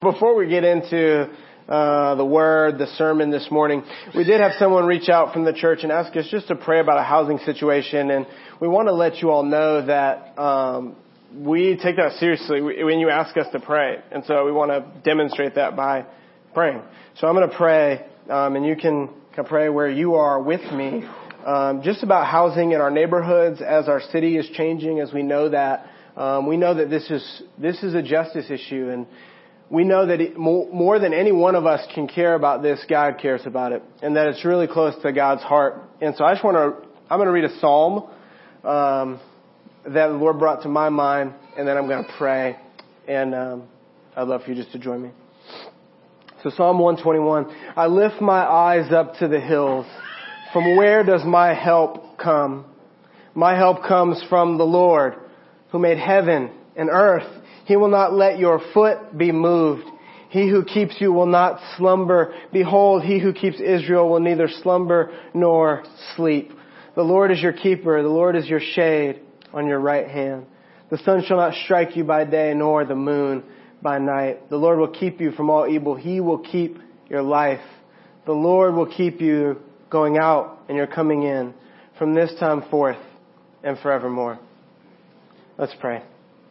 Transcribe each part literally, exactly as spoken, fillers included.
Before we get into uh, the word, the sermon this morning, we did have someone reach out from the church and ask us just to pray about a housing situation, and we want to let you all know that um, we take that seriously when you ask us to pray, and so we want to demonstrate that by praying. So I'm going to pray, um, and you can, can pray where you are with me, um, just about housing in our neighborhoods as our city is changing. As we know that, um, we know that this is this is a justice issue, and we know that it, more than any one of us can care about this, God cares about it, and that it's really close to God's heart. And so I just want to, I'm going to read a psalm um, that the Lord brought to my mind, and then I'm going to pray, and um, I'd love for you just to join me. So Psalm one twenty-one, I lift my eyes up to the hills. From where does my help come? My help comes from the Lord, who made heaven and earth. He will not let your foot be moved. He who keeps you will not slumber. Behold, he who keeps Israel will neither slumber nor sleep. The Lord is your keeper. The Lord is your shade on your right hand. The sun shall not strike you by day, nor the moon by night. The Lord will keep you from all evil. He will keep your life. The Lord will keep you going out and you're coming in from this time forth and forevermore. Let's pray.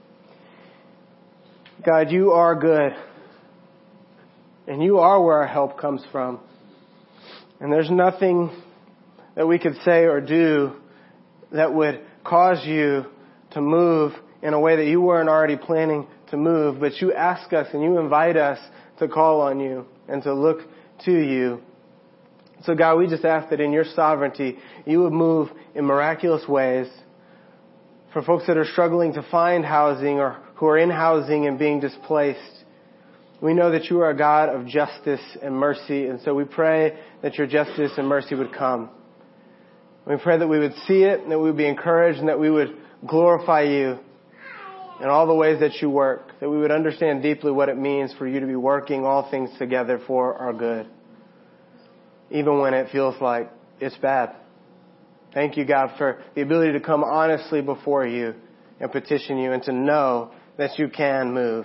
God, you are good, and you are where our help comes from. And there's nothing that we could say or do that would cause you to move in a way that you weren't already planning to move. But you ask us and you invite us to call on you and to look to you. So God, we just ask that in your sovereignty, you would move in miraculous ways for folks that are struggling to find housing or who are in housing and being displaced. We know that you are a God of justice and mercy, and so we pray that your justice and mercy would come. We pray that we would see it, and that we would be encouraged, and that we would glorify you in all the ways that you work, that we would understand deeply what it means for you to be working all things together for our good, even when it feels like it's bad. Thank you, God, for the ability to come honestly before you and petition you and to know that you can move.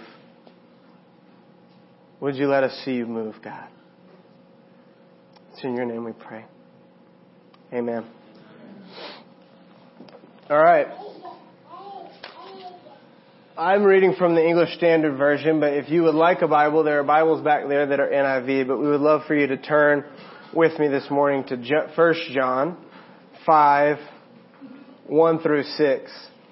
Would you let us see you move, God? It's in your name we pray. Amen. All right. I'm reading from the English Standard Version, but if you would like a Bible, there are Bibles back there that are N I V, but we would love for you to turn with me this morning to First John five, one through six.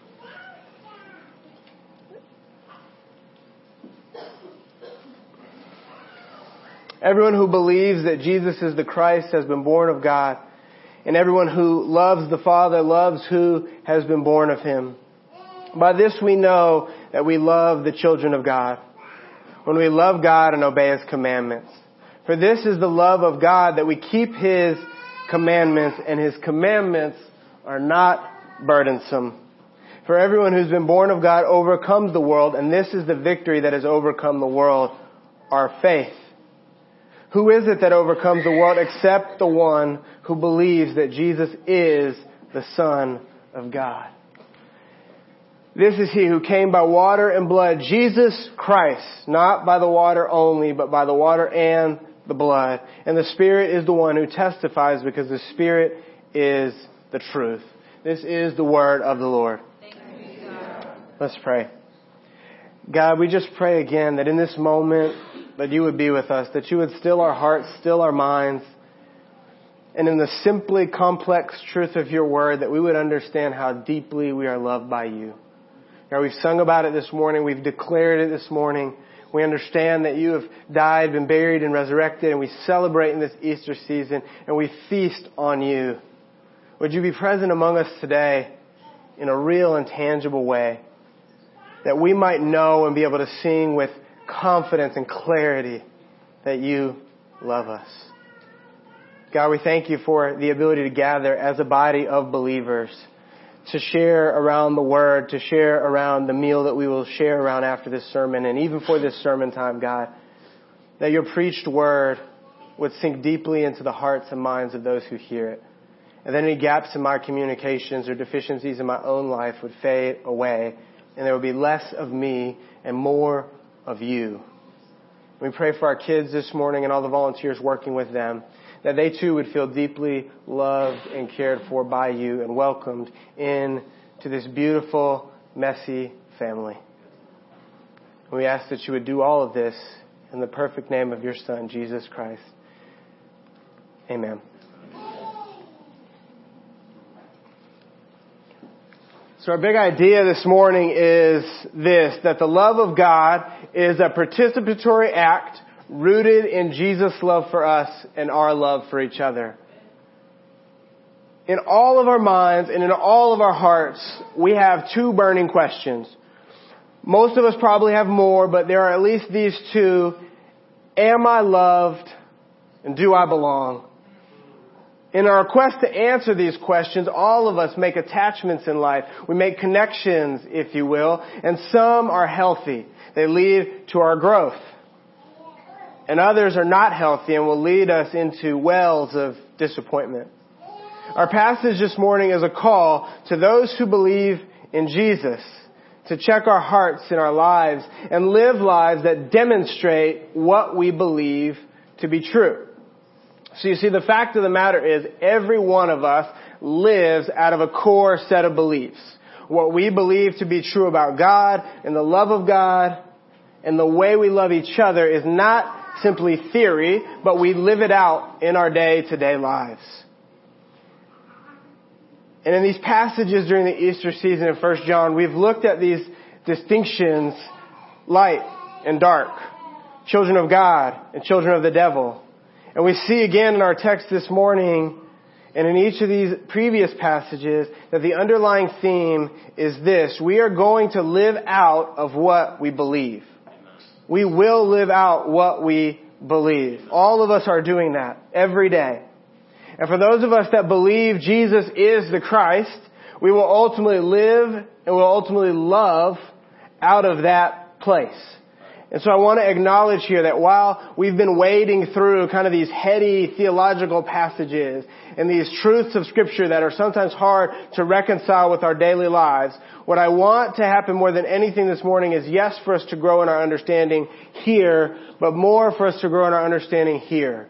Everyone who believes that Jesus is the Christ has been born of God, and everyone who loves the Father loves who has been born of him. By this we know that we love the children of God, when we love God and obey his commandments. For this is the love of God, that we keep his commandments, and his commandments are not burdensome. For everyone who's been born of God overcomes the world, and this is the victory that has overcome the world, our faith. Who is it that overcomes the world except the one who believes that Jesus is the Son of God? This is he who came by water and blood, Jesus Christ, not by the water only, but by the water and the blood. And the Spirit is the one who testifies, because the Spirit is the truth. This is the word of the Lord. Thank you, God. Let's pray. God, we just pray again that in this moment that you would be with us, that you would still our hearts, still our minds, and in the simply complex truth of your word, that we would understand how deeply we are loved by you. God, we've sung about it this morning. We've declared it this morning. We understand that you have died, been buried, and resurrected, and we celebrate in this Easter season, and we feast on you. Would you be present among us today in a real and tangible way, that we might know and be able to sing with confidence and clarity that you love us. God, we thank you for the ability to gather as a body of believers, to share around the word, to share around the meal that we will share around after this sermon, and even for this sermon time, God, that your preached word would sink deeply into the hearts and minds of those who hear it. And then any gaps in my communications or deficiencies in my own life would fade away, and there would be less of me and more of you. We pray for our kids this morning and all the volunteers working with them, that they too would feel deeply loved and cared for by you and welcomed into this beautiful, messy family. We ask that you would do all of this in the perfect name of your Son, Jesus Christ. Amen. So our big idea this morning is this, that the love of God is a participatory act rooted in Jesus' love for us and our love for each other. In all of our minds and in all of our hearts, we have two burning questions. Most of us probably have more, but there are at least these two. Am I loved? And do I belong? In our quest to answer these questions, all of us make attachments in life. We make connections, if you will, and some are healthy. They lead to our growth. And others are not healthy and will lead us into wells of disappointment. Our passage this morning is a call to those who believe in Jesus to check our hearts and our lives and live lives that demonstrate what we believe to be true. So you see, the fact of the matter is every one of us lives out of a core set of beliefs. What we believe to be true about God and the love of God and the way we love each other is not simply theory, but we live it out in our day-to-day lives. And in these passages during the Easter season in First John, we've looked at these distinctions, light and dark, children of God and children of the devil. And we see again in our text this morning and in each of these previous passages that the underlying theme is this. We are going to live out of what we believe. We will live out what we believe. All of us are doing that every day. And for those of us that believe Jesus is the Christ, we will ultimately live and will ultimately love out of that place. And so I want to acknowledge here that while we've been wading through kind of these heady theological passages and these truths of Scripture that are sometimes hard to reconcile with our daily lives, what I want to happen more than anything this morning is, yes, for us to grow in our understanding here, but more for us to grow in our understanding here.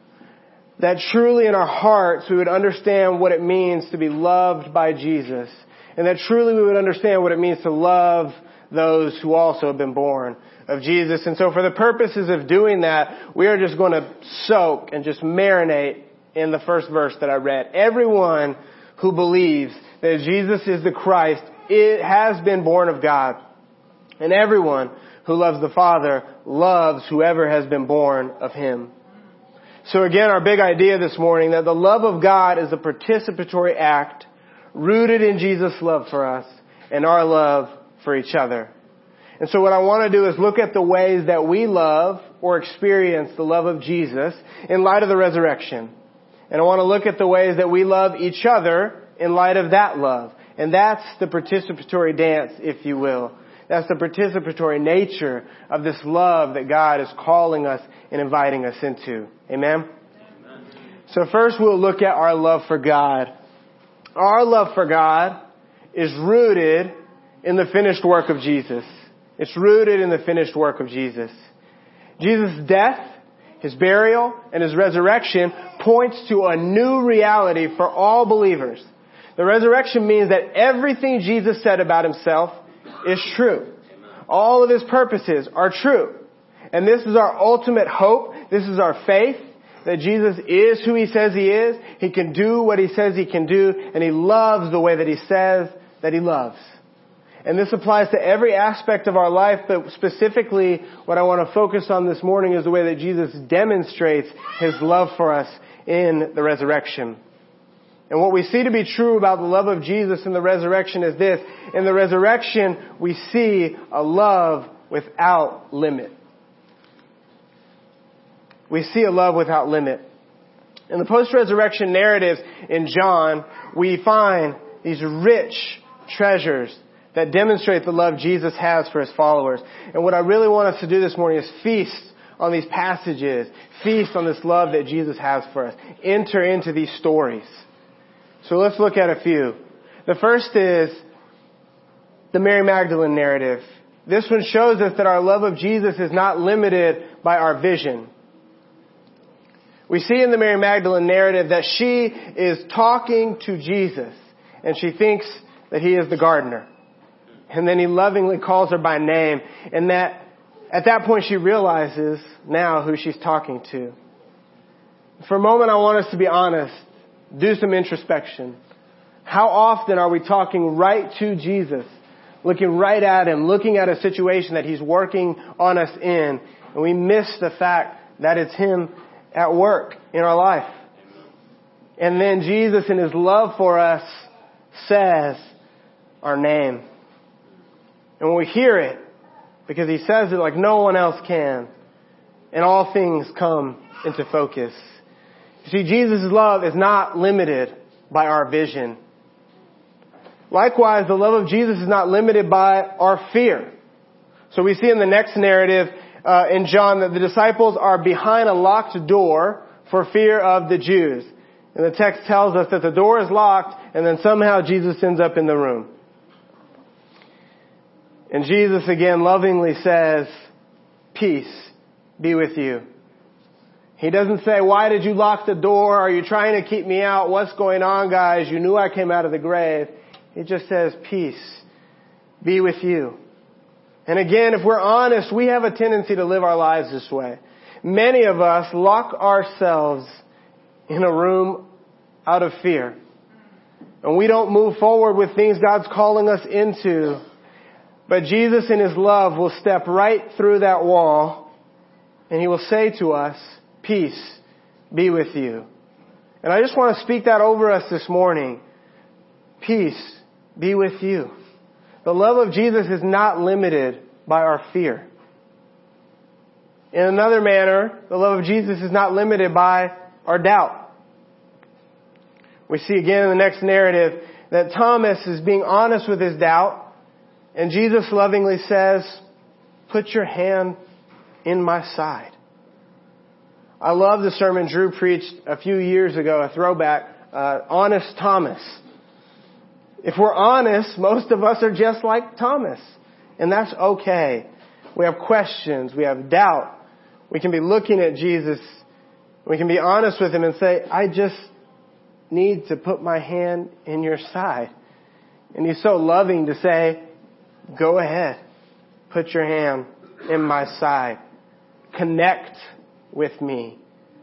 That truly in our hearts we would understand what it means to be loved by Jesus. And that truly we would understand what it means to love those who also have been born of Jesus. And so for the purposes of doing that, we are just going to soak and just marinate in the first verse that I read. Everyone who believes that Jesus is the Christ, it has been born of God. And everyone who loves the Father loves whoever has been born of Him. So again, our big idea this morning, that the love of God is a participatory act rooted in Jesus' love for us and our love for each other. And so what I want to do is look at the ways that we love or experience the love of Jesus in light of the resurrection. And I want to look at the ways that we love each other in light of that love. And that's the participatory dance, if you will. That's the participatory nature of this love that God is calling us and inviting us into. Amen? Amen. So first we'll look at our love for God. Our love for God is rooted in the finished work of Jesus. It's rooted in the finished work of Jesus. Jesus' death, His burial, and His resurrection points to a new reality for all believers. The resurrection means that everything Jesus said about Himself is true. All of His purposes are true. And this is our ultimate hope. This is our faith that Jesus is who He says He is. He can do what He says He can do. And He loves the way that He says that He loves. And this applies to every aspect of our life, but specifically what I want to focus on this morning is the way that Jesus demonstrates His love for us in the resurrection. And what we see to be true about the love of Jesus in the resurrection is this. In the resurrection, we see a love without limit. We see a love without limit. In the post-resurrection narratives in John, we find these rich treasures that demonstrate the love Jesus has for His followers. And what I really want us to do this morning is feast on these passages, feast on this love that Jesus has for us. Enter into these stories. So let's look at a few. The first is the Mary Magdalene narrative This one shows us that our love of Jesus is not limited by our vision. We see in the Mary Magdalene narrative that she is talking to Jesus, and she thinks that he is the gardener. And then he lovingly calls her by name, and that at that point she realizes now who she's talking to. For a moment, I want us to be honest, do some introspection. How often are we talking right to Jesus, looking right at him, looking at a situation that he's working on us in, and we miss the fact that it's him at work in our life? And then Jesus, in his love for us, says our name. And when we hear it, because he says it like no one else can, and all things come into focus. You see, Jesus' love is not limited by our vision. Likewise, the love of Jesus is not limited by our fear. So we see in the next narrative uh, in John that the disciples are behind a locked door for fear of the Jews. And the text tells us that the door is locked, and then somehow Jesus ends up in the room. And Jesus again lovingly says, "Peace be with you." He doesn't say, "Why did you lock the door? Are you trying to keep me out? What's going on, guys? You knew I came out of the grave." He just says, "Peace be with you." And again, if we're honest, we have a tendency to live our lives this way. Many of us lock ourselves in a room out of fear. And we don't move forward with things God's calling us into. But Jesus in his love will step right through that wall, and he will say to us, "Peace be with you." And I just want to speak that over us this morning. Peace be with you. The love of Jesus is not limited by our fear. In another manner, the love of Jesus is not limited by our doubt. We see again in the next narrative that Thomas is being honest with his doubt, and Jesus lovingly says, "Put your hand in my side." I love the sermon Drew preached a few years ago, a throwback, uh, Honest Thomas. If we're honest, most of us are just like Thomas. And that's okay. We have questions. We have doubt. We can be looking at Jesus. We can be honest with him and say, "I just need to put my hand in your side." And he's so loving to say, "Go ahead. Put your hand in my side. Connect with me."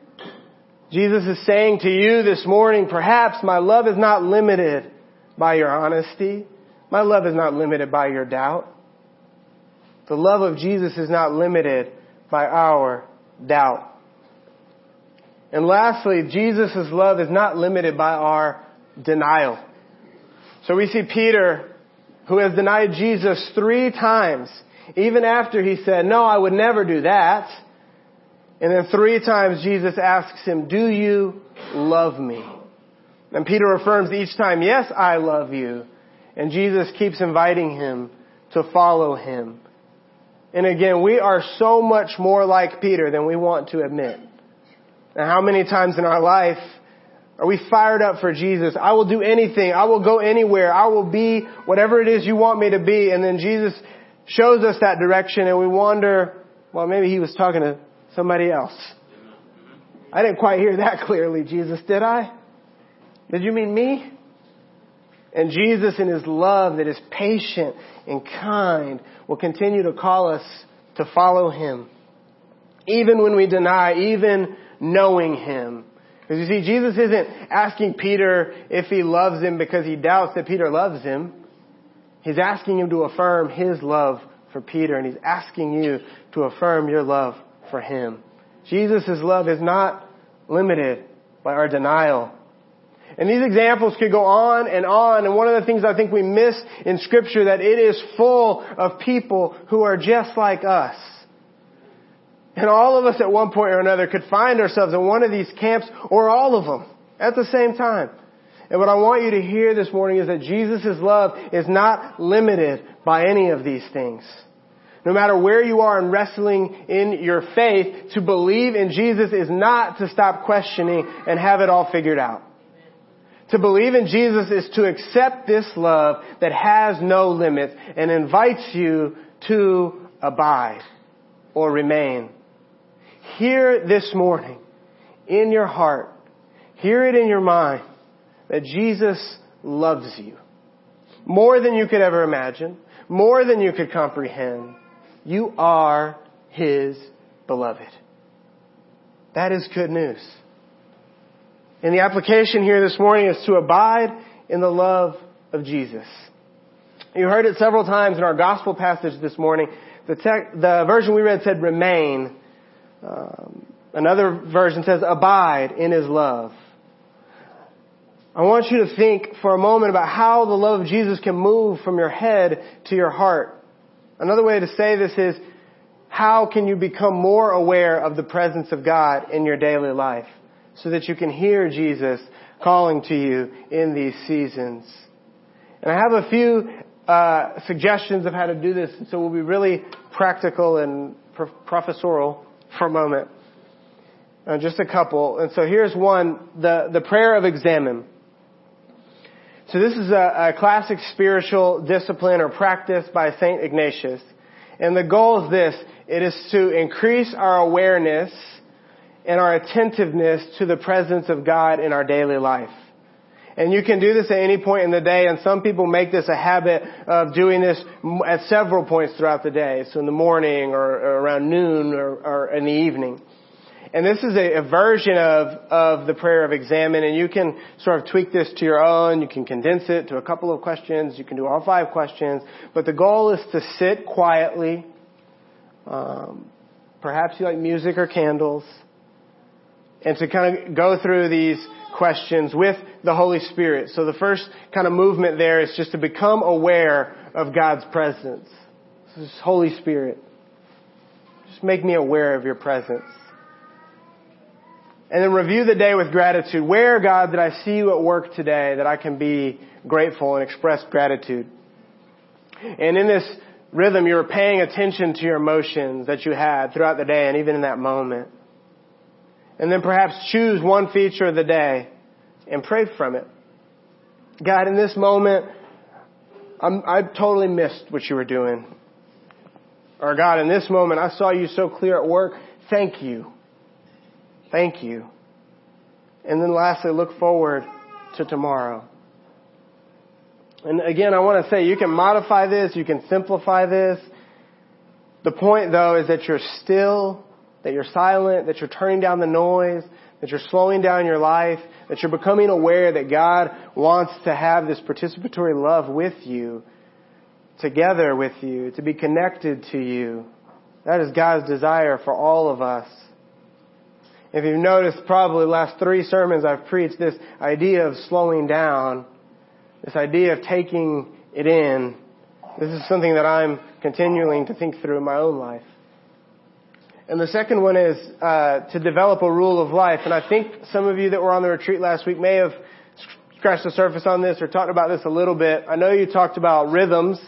Jesus is saying to you this morning, perhaps my love is not limited by your honesty. My love is not limited by your doubt. The love of Jesus is not limited by our doubt. And lastly, Jesus' love is not limited by our denial. So we see Peter, who has denied Jesus three times, even after he said, "No, I would never do that." And then three times Jesus asks him, "Do you love me?" And Peter affirms each time, "Yes, I love you." And Jesus keeps inviting him to follow him. And again, we are so much more like Peter than we want to admit. And how many times in our life are we fired up for Jesus? I will do anything. I will go anywhere. I will be whatever it is you want me to be. And then Jesus shows us that direction and we wonder, well, maybe he was talking to somebody else. I didn't quite hear that clearly, Jesus, did I? Did you mean me? And Jesus in his love that is patient and kind will continue to call us to follow him. Even when we deny, even knowing him. Because you see, Jesus isn't asking Peter if he loves him because he doubts that Peter loves him. He's asking him to affirm his love for Peter, and he's asking you to affirm your love for him. Jesus' love is not limited by our denial. And these examples could go on and on. And one of the things I think we miss in Scripture, that it is full of people who are just like us. And all of us at one point or another could find ourselves in one of these camps, or all of them at the same time. And what I want you to hear this morning is that Jesus' love is not limited by any of these things. No matter where you are in wrestling in your faith, to believe in Jesus is not to stop questioning and have it all figured out. To believe in Jesus is to accept this love that has no limits and invites you to abide or remain. Hear this morning in your heart, hear it in your mind, that Jesus loves you more than you could ever imagine, more than you could comprehend. You are His beloved. That is good news. And the application here this morning is to abide in the love of Jesus. You heard it several times in our gospel passage this morning. The, tech, the version we read said remain. Um, another version says abide in His love. I want you to think for a moment about how the love of Jesus can move from your head to your heart. Another way to say this is, how can you become more aware of the presence of God in your daily life so that you can hear Jesus calling to you in these seasons? And I have a few uh, suggestions of how to do this, so we'll be really practical and pro- professorial for a moment. Uh, just a couple. And so here's one, the, the prayer of examine. So this is a, a classic spiritual discipline or practice by Saint Ignatius. And the goal is this. It is to increase our awareness and our attentiveness to the presence of God in our daily life. And you can do this at any point in the day, and some people make this a habit of doing this at several points throughout the day. So in the morning or, or around noon or, or in the evening. And this is a, a version of, of the prayer of examine, and you can sort of tweak this to your own. You can condense it to a couple of questions. You can do all five questions. But the goal is to sit quietly. Um, perhaps you like music or candles. And to kind of go through these questions with the Holy Spirit. So the first kind of movement there is just to become aware of God's presence. This is Holy Spirit. Just make me aware of your presence. And then review the day with gratitude. Where, God, did I see you at work today that I can be grateful and express gratitude? And in this rhythm, you were paying attention to your emotions that you had throughout the day and even in that moment. And then perhaps choose one feature of the day and pray from it. God, in this moment, I'm, I totally missed what you were doing. Or God, in this moment, I saw you so clear at work. Thank you. Thank you. And then lastly, look forward to tomorrow. And again, I want to say you can modify this, you can simplify this. The point, though, is that you're still, that you're silent, that you're turning down the noise, that you're slowing down your life, that you're becoming aware that God wants to have this participatory love with you, together with you, to be connected to you. That is God's desire for all of us. If you've noticed, probably the last three sermons I've preached this idea of slowing down, this idea of taking it in. This is something that I'm continuing to think through in my own life. And the second one is uh, to develop a rule of life. And I think some of you that were on the retreat last week may have scratched the surface on this or talked about this a little bit. I know you talked about rhythms.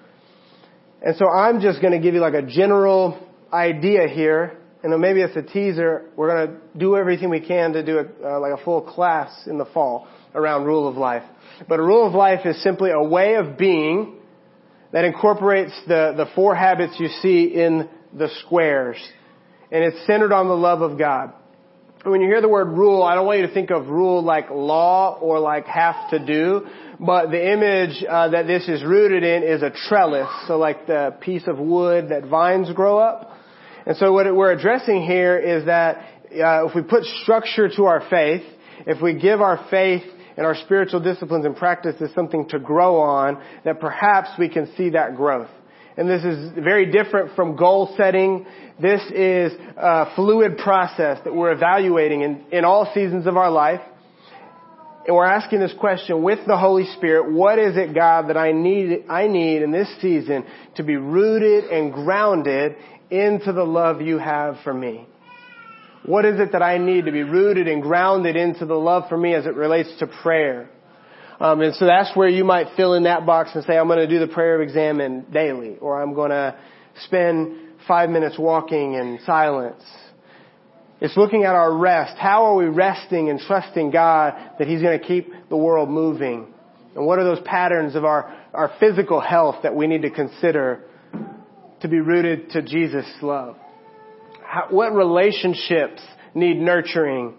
And so I'm just going to give you like a general idea here. And then maybe it's a teaser. We're going to do everything we can to do a, uh, like a full class in the fall around rule of life. But a rule of life is simply a way of being that incorporates the, the four habits you see in the squares. And it's centered on the love of God. When you hear the word rule, I don't want you to think of rule like law or like have to do. But the image uh, that this is rooted in is a trellis. So like the piece of wood that vines grow up. And so what we're addressing here is that uh, if we put structure to our faith, if we give our faith and our spiritual disciplines and practices something to grow on, that perhaps we can see that growth. And this is very different from goal setting. This is a fluid process that we're evaluating in, in all seasons of our life. And we're asking this question with the Holy Spirit, what is it, God, that I need, I need in this season to be rooted and grounded into the love you have for me? What is it that I need to be rooted and grounded into the love for me as it relates to prayer? Um, and so that's where you might fill in that box and say, I'm going to do the prayer of examine daily, or I'm going to spend five minutes walking in silence. It's looking at our rest. How are we resting and trusting God that He's going to keep the world moving? And what are those patterns of our, our physical health that we need to consider to be rooted to Jesus' love? How, what relationships need nurturing?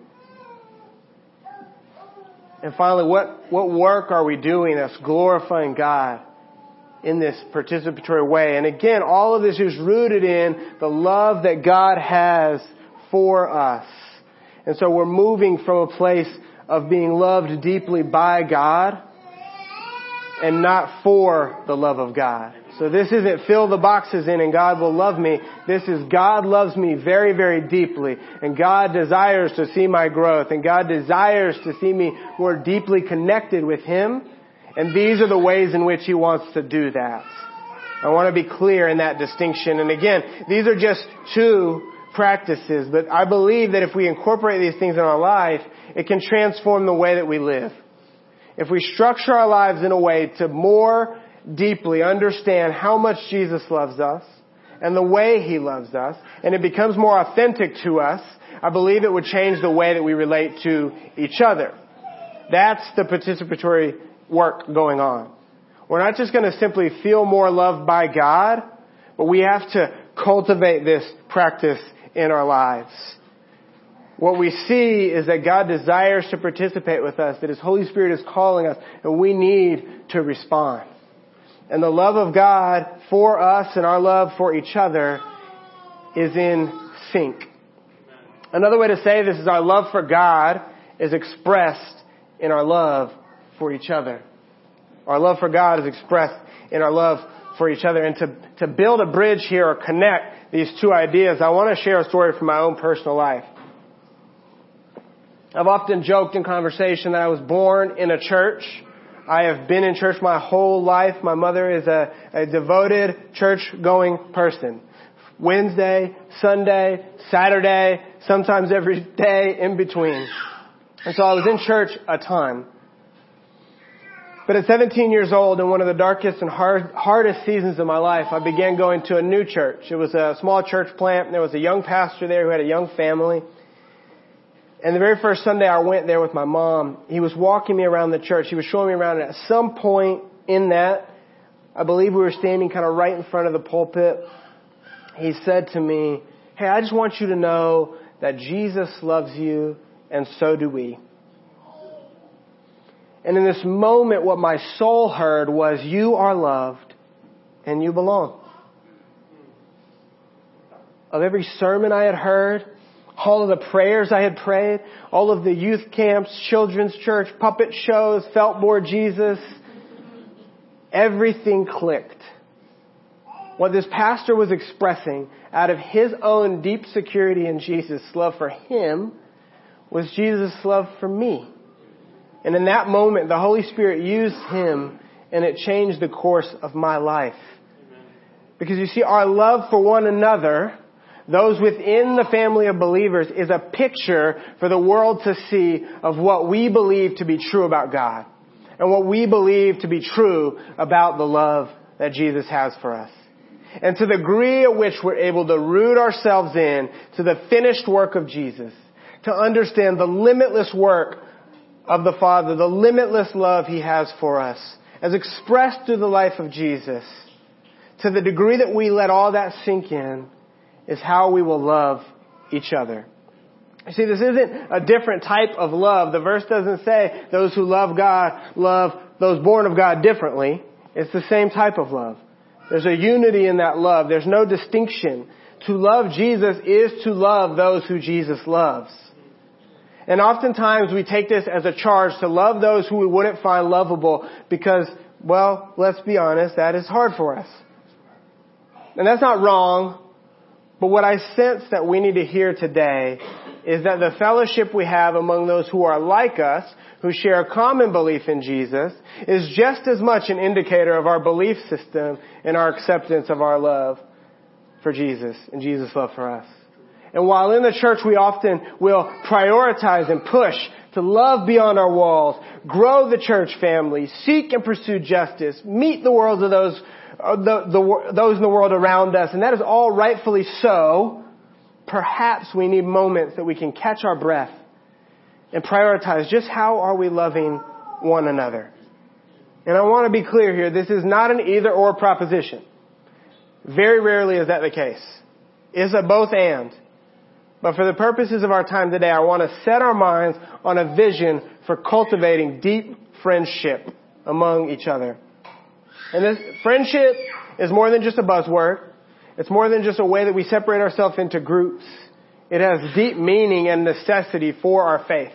And finally, what, what work are we doing that's glorifying God in this participatory way? And again, all of this is rooted in the love that God has for us. And so we're moving from a place of being loved deeply by God and not for the love of God. So this isn't fill the boxes in and God will love me. This is God loves me very, very deeply. And God desires to see my growth. And God desires to see me more deeply connected with Him. And these are the ways in which He wants to do that. I want to be clear in that distinction. And again, these are just two practices. But I believe that if we incorporate these things in our life, it can transform the way that we live. If we structure our lives in a way to more deeply understand how much Jesus loves us and the way He loves us, and it becomes more authentic to us, I believe it would change the way that we relate to each other. That's the participatory work going on. We're not just going to simply feel more loved by God, but we have to cultivate this practice in our lives. What we see is that God desires to participate with us, that His Holy Spirit is calling us, and we need to respond. And the love of God for us and our love for each other is in sync. Another way to say this is our love for God is expressed in our love for each other. Our love for God is expressed in our love for each other. And to, to build a bridge here or connect these two ideas, I want to share a story from my own personal life. I've often joked in conversation that I was born in a church. I have been in church my whole life. My mother is a, a devoted church-going person. Wednesday, Sunday, Saturday, sometimes every day in between. And so I was in church a ton. But at seventeen years old, in one of the darkest and hard, hardest seasons of my life, I began going to a new church. It was a small church plant. There was a young pastor there who had a young family. And the very first Sunday I went there with my mom, he was walking me around the church. He was showing me around. And at some point in that, I believe we were standing kind of right in front of the pulpit. He said to me, "Hey, I just want you to know that Jesus loves you, and so do we." And in this moment, what my soul heard was, "You are loved, and you belong." Of every sermon I had heard, all of the prayers I had prayed, all of the youth camps, children's church, puppet shows, felt board Jesus, everything clicked. What this pastor was expressing out of his own deep security in Jesus' love for him was Jesus' love for me. And in that moment, the Holy Spirit used him and it changed the course of my life. Because you see, our love for one another, those within the family of believers, is a picture for the world to see of what we believe to be true about God and what we believe to be true about the love that Jesus has for us. And to the degree at which we're able to root ourselves in to the finished work of Jesus, to understand the limitless work of the Father, the limitless love He has for us, as expressed through the life of Jesus, to the degree that we let all that sink in, is how we will love each other. You see, this isn't a different type of love. The verse doesn't say those who love God love those born of God differently. It's the same type of love. There's a unity in that love. There's no distinction. To love Jesus is to love those who Jesus loves. And oftentimes we take this as a charge to love those who we wouldn't find lovable because, well, let's be honest, that is hard for us. And that's not wrong. But what I sense that we need to hear today is that the fellowship we have among those who are like us, who share a common belief in Jesus, is just as much an indicator of our belief system and our acceptance of our love for Jesus and Jesus' love for us. And while in the church we often will prioritize and push to love beyond our walls, grow the church family, seek and pursue justice, meet the worlds of those the, the, those in the world around us, and that is all rightfully so, perhaps we need moments that we can catch our breath and prioritize just how are we loving one another. And I want to be clear here, this is not an either or proposition. Very rarely is that the case. It's a both and. But for the purposes of our time today, I want to set our minds on a vision for cultivating deep friendship among each other. And this friendship is more than just a buzzword. It's more than just a way that we separate ourselves into groups. It has deep meaning and necessity for our faith.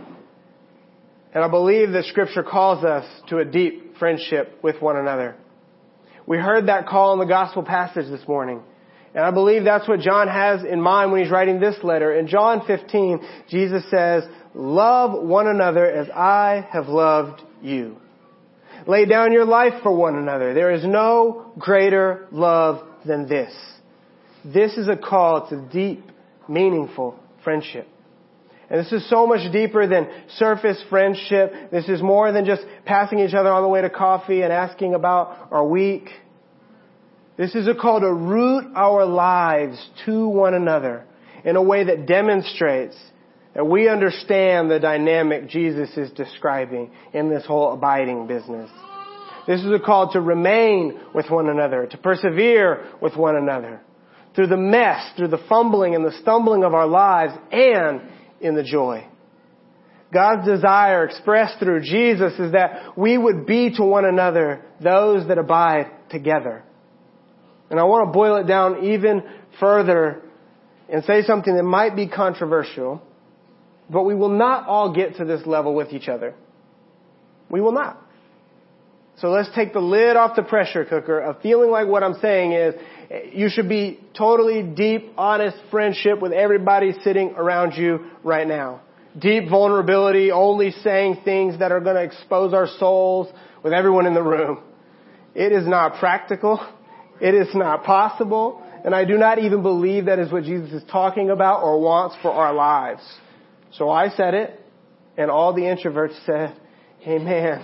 And I believe that Scripture calls us to a deep friendship with one another. We heard that call in the gospel passage this morning. And I believe that's what John has in mind when he's writing this letter. In John fifteen, Jesus says, "Love one another as I have loved you. Lay down your life for one another. There is no greater love than this." This is a call to deep, meaningful friendship. And this is so much deeper than surface friendship. This is more than just passing each other on the way to coffee and asking about our week. This is a call to root our lives to one another in a way that demonstrates that we understand the dynamic Jesus is describing in this whole abiding business. This is a call to remain with one another, to persevere with one another, through the mess, through the fumbling and the stumbling of our lives, and in the joy. God's desire expressed through Jesus is that we would be to one another those that abide together. And I want to boil it down even further and say something that might be controversial, but we will not all get to this level with each other. We will not. So let's take the lid off the pressure cooker of feeling like what I'm saying is you should be totally deep, honest friendship with everybody sitting around you right now. Deep vulnerability, only saying things that are going to expose our souls with everyone in the room. It is not practical. It is not possible. And I do not even believe that is what Jesus is talking about or wants for our lives. So I said it, and all the introverts said, amen.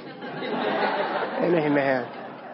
And amen.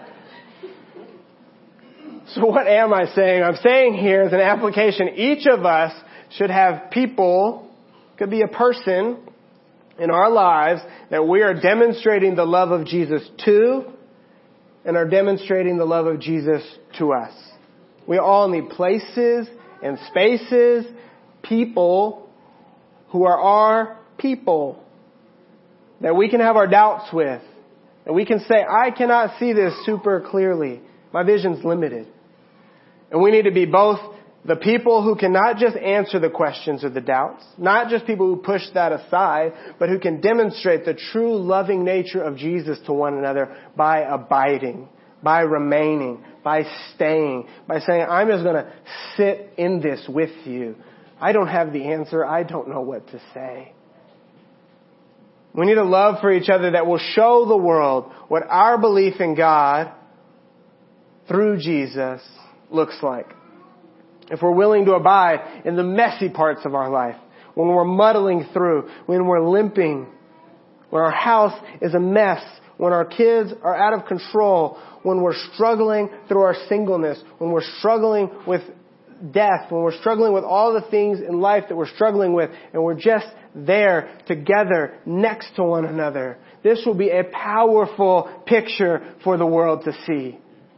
So what am I saying? I'm saying here is an application. Each of us should have people, could be a person in our lives that we are demonstrating the love of Jesus to and are demonstrating the love of Jesus to us. We all need places and spaces, people who are our people that we can have our doubts with. And we can say, I cannot see this super clearly. My vision's limited. And we need to be both the people who can not just answer the questions or the doubts, not just people who push that aside, but who can demonstrate the true loving nature of Jesus to one another by abiding, by remaining, by staying, by saying, I'm just going to sit in this with you. I don't have the answer. I don't know what to say. We need a love for each other that will show the world what our belief in God through Jesus looks like. If we're willing to abide in the messy parts of our life, when we're muddling through, when we're limping, when our house is a mess, when our kids are out of control, when we're struggling through our singleness, when we're struggling with death, when we're struggling with all the things in life that we're struggling with, and we're just there together next to one another. This will be a powerful picture for the world to see.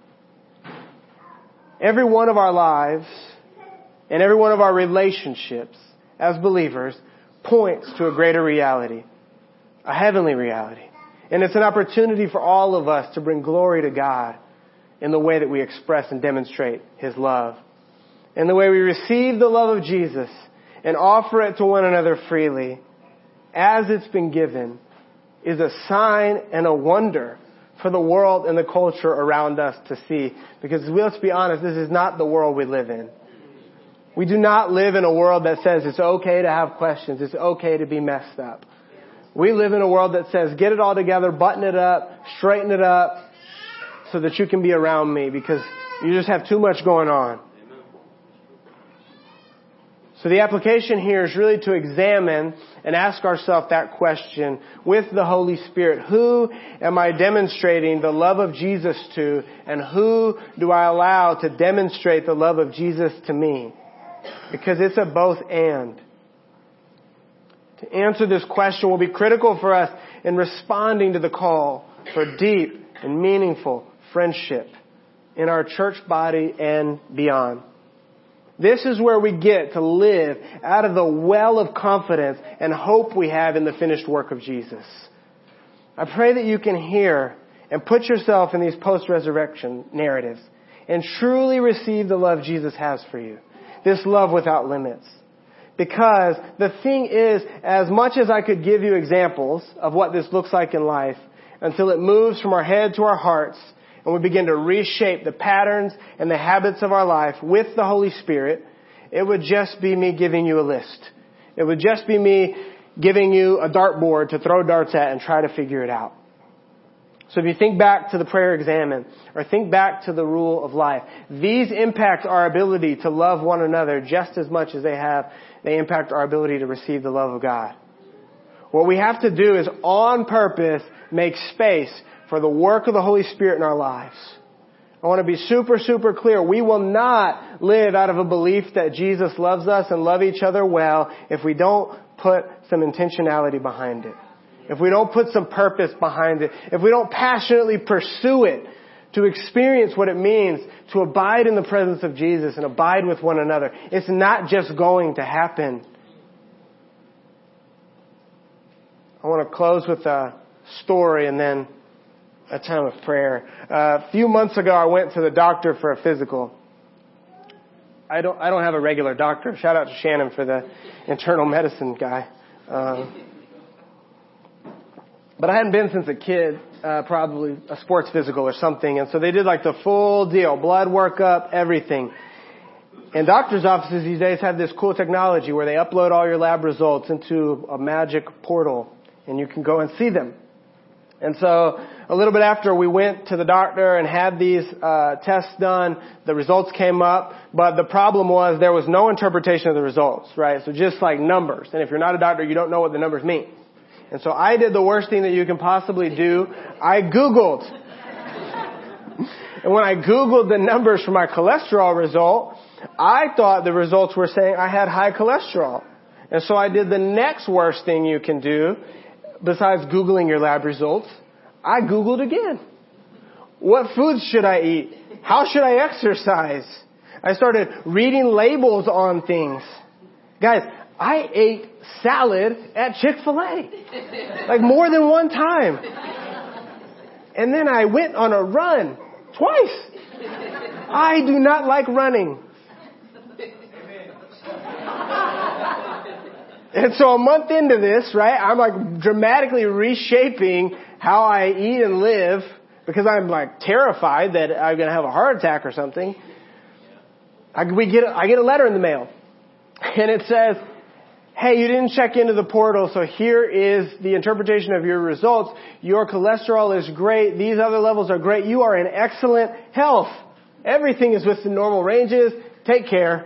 Every one of our lives and every one of our relationships as believers points to a greater reality, a heavenly reality. And it's an opportunity for all of us to bring glory to God in the way that we express and demonstrate His love. In the way we receive the love of Jesus and offer it to one another freely as it's been given is a sign and a wonder for the world and the culture around us to see. Because let's be honest, this is not the world we live in. We do not live in a world that says it's okay to have questions. It's okay to be messed up. We live in a world that says get it all together, button it up, straighten it up so that you can be around me because you just have too much going on. So the application here is really to examine and ask ourselves that question with the Holy Spirit. Who am I demonstrating the love of Jesus to, and who do I allow to demonstrate the love of Jesus to me? Because it's a both and. To answer this question will be critical for us in responding to the call for deep and meaningful friendship in our church body and beyond. This is where we get to live out of the well of confidence and hope we have in the finished work of Jesus. I pray that you can hear and put yourself in these post-resurrection narratives and truly receive the love Jesus has for you. This love without limits. Because the thing is, as much as I could give you examples of what this looks like in life, until it moves from our head to our hearts, and we begin to reshape the patterns and the habits of our life with the Holy Spirit, it would just be me giving you a list. It would just be me giving you a dartboard to throw darts at and try to figure it out. So if you think back to the prayer examine, or think back to the rule of life, these impact our ability to love one another just as much as they have, they impact our ability to receive the love of God. What we have to do is on purpose make space for the work of the Holy Spirit in our lives. I want to be super, super clear. We will not live out of a belief that Jesus loves us and love each other well if we don't put some intentionality behind it. If we don't put some purpose behind it. If we don't passionately pursue it to experience what it means to abide in the presence of Jesus and abide with one another. It's not just going to happen. I want to close with a story and then a time of prayer. Uh, a few months ago, I went to the doctor for a physical. I don't, I don't have a regular doctor. Shout out to Shannon for the internal medicine guy. Um, but I hadn't been since a kid, uh, probably a sports physical or something. And so they did like the full deal, blood workup, everything. And doctors' offices these days have this cool technology where they upload all your lab results into a magic portal and you can go and see them. And so a little bit after we went to the doctor and had these uh, tests done, the results came up, but the problem was there was no interpretation of the results, right? So just like numbers. And if you're not a doctor, you don't know what the numbers mean. And so I did the worst thing that you can possibly do. I Googled. And when I Googled the numbers for my cholesterol result, I thought the results were saying I had high cholesterol. And so I did the next worst thing you can do, besides Googling your lab results. I Googled again. What foods should I eat? How should I exercise? I started reading labels on things. Guys, I ate salad at Chick-fil-A. Like more than one time. And then I went on a run twice. I do not like running. And so a month into this, right, I'm like dramatically reshaping how I eat and live because I'm like terrified that I'm going to have a heart attack or something. I, we get, I get a letter in the mail and it says, hey, you didn't check into the portal, so here is the interpretation of your results. Your cholesterol is great. These other levels are great. You are in excellent health. Everything is within normal ranges. Take care.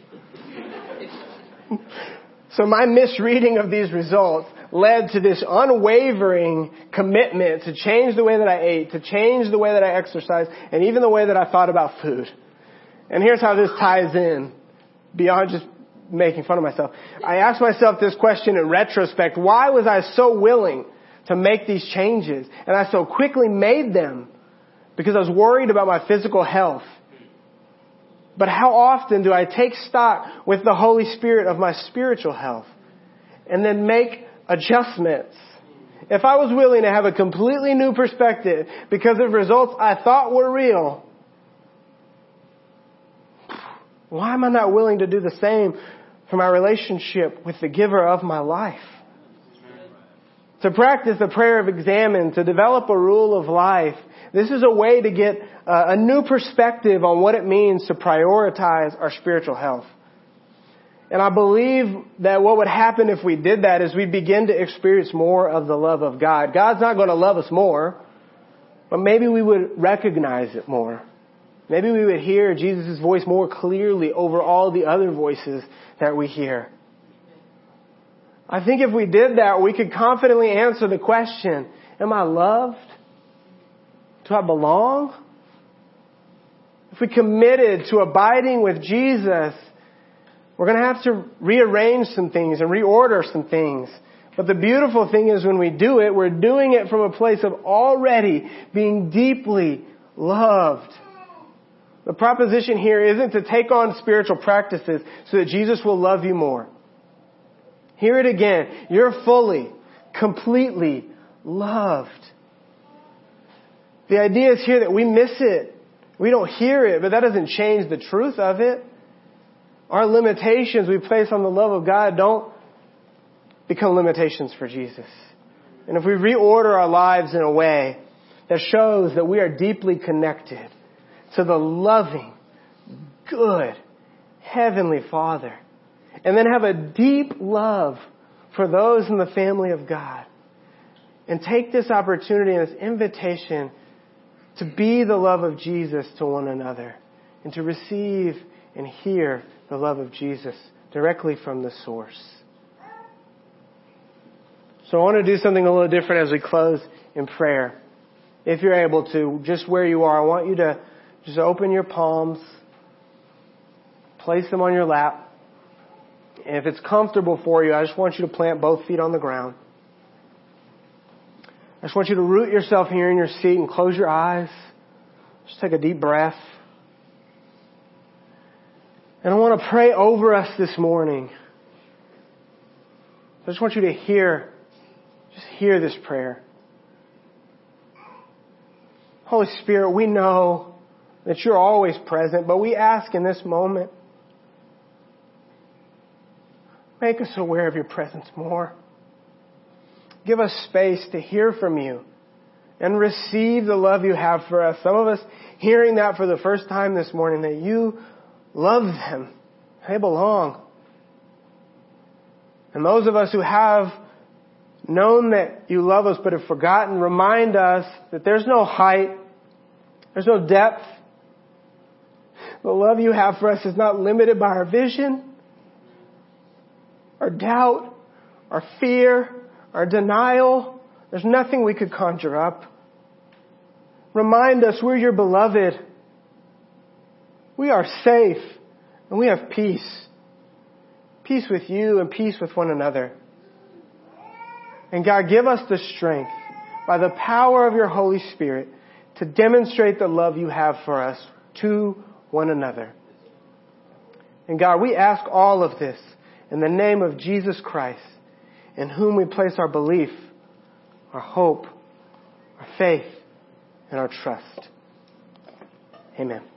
So my misreading of these results led to this unwavering commitment to change the way that I ate, to change the way that I exercised, and even the way that I thought about food. And here's how this ties in, beyond just making fun of myself. I asked myself this question in retrospect. Why was I so willing to make these changes? And I so quickly made them because I was worried about my physical health. But how often do I take stock with the Holy Spirit of my spiritual health and then make adjustments? If I was willing to have a completely new perspective because of results I thought were real, why am I not willing to do the same for my relationship with the giver of my life? To practice the prayer of examine, to develop a rule of life, this is a way to get uh, a new perspective on what it means to prioritize our spiritual health. And I believe that what would happen if we did that is we'd begin to experience more of the love of God. God's not going to love us more, but maybe we would recognize it more. Maybe we would hear Jesus' voice more clearly over all the other voices that we hear. I think if we did that, we could confidently answer the question, am I loved? Do I belong? If we committed to abiding with Jesus, we're going to have to rearrange some things and reorder some things. But the beautiful thing is when we do it, we're doing it from a place of already being deeply loved The proposition here isn't to take on spiritual practices so that Jesus will love you more. Hear it again. You're fully, completely loved. The idea is here that we miss it. We don't hear it, but that doesn't change the truth of it. Our limitations we place on the love of God don't become limitations for Jesus. And if we reorder our lives in a way that shows that we are deeply connected to the loving, good, heavenly Father, and then have a deep love for those in the family of God, and take this opportunity and this invitation to be the love of Jesus to one another, and to receive and hear the love of Jesus directly from the source. So I want to do something a little different as we close in prayer. If you're able to, just where you are, I want you to just open your palms, place them on your lap. And if it's comfortable for you, I just want you to plant both feet on the ground. I just want you to root yourself here in your seat and close your eyes. Just take a deep breath. And I want to pray over us this morning. I just want you to hear, just hear this prayer. Holy Spirit, we know that you're always present, but we ask in this moment, make us aware of your presence more. Give us space to hear from you and receive the love you have for us. Some of us hearing that for the first time this morning, that you love them. They belong. And those of us who have known that you love us but have forgotten, remind us that there's no height, there's no depth. The love you have for us is not limited by our vision, our doubt, our fear, our denial. There's nothing we could conjure up. Remind us we're your beloved. We are safe and we have peace. Peace with you and peace with one another. And God, give us the strength by the power of your Holy Spirit to demonstrate the love you have for us to one another. And God, we ask all of this in the name of Jesus Christ, in whom we place our belief, our hope, our faith, and our trust. Amen.